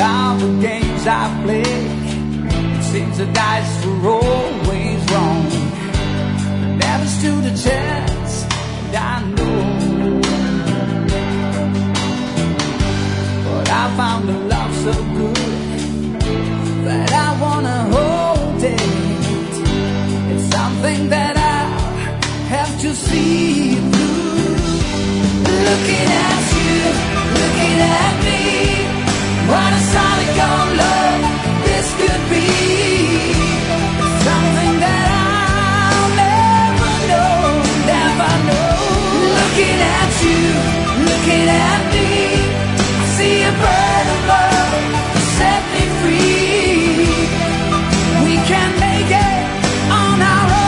all the games I played, it seems the dice were always wrong. Never stood a chance, and I know. But I found a love so good that I wanna hold it. It's something that I have to see through. Looking at you, looking at me, what a solid gold love this could be. Something that I'll never know, never know. Looking at you, looking at me, I see a bird of love set me free. We can make it on our own.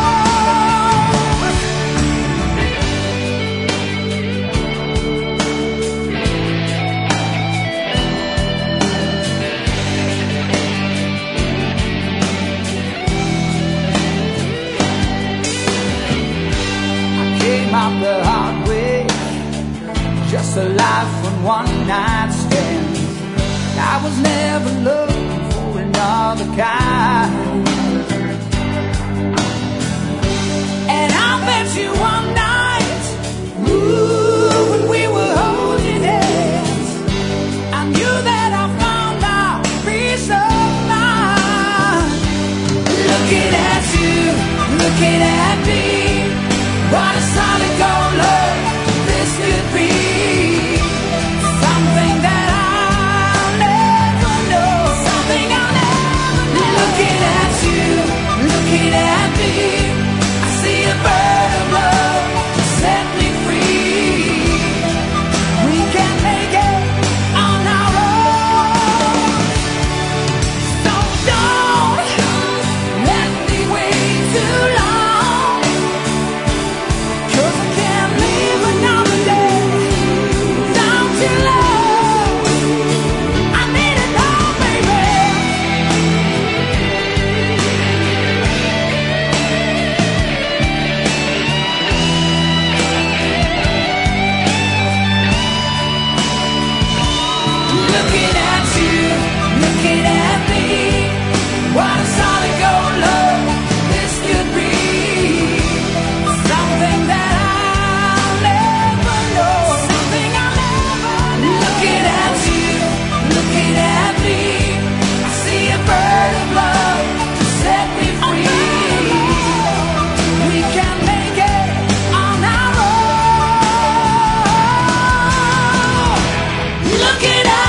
Out the hard way, just a life from one night stand. I was never looking for another kind. And I met you one night, ooh, when we were holding hands. I knew that I found our peace of mind. Looking at you, looking at me, what a solid gold love this could be. Something that I'll never know, something I'll never know. Looking at you, looking at me, I see a bird of love set me free. We can make it on our own. So don't let me wait too long, 'cause I can't live another day without your love. I need it all, baby. Looking at you, looking at me, what a solid gold love this could be. Something that I'll never know, something I'll never know. Looking at you, looking at me, I see a bird of love to set me free. We can make it on our own. Looking at